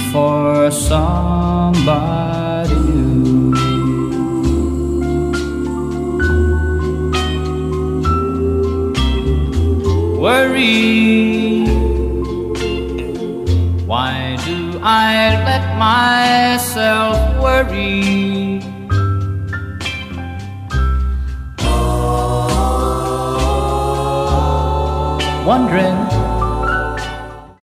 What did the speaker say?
for somebody new. Worry, why do I let myself worry? Wondering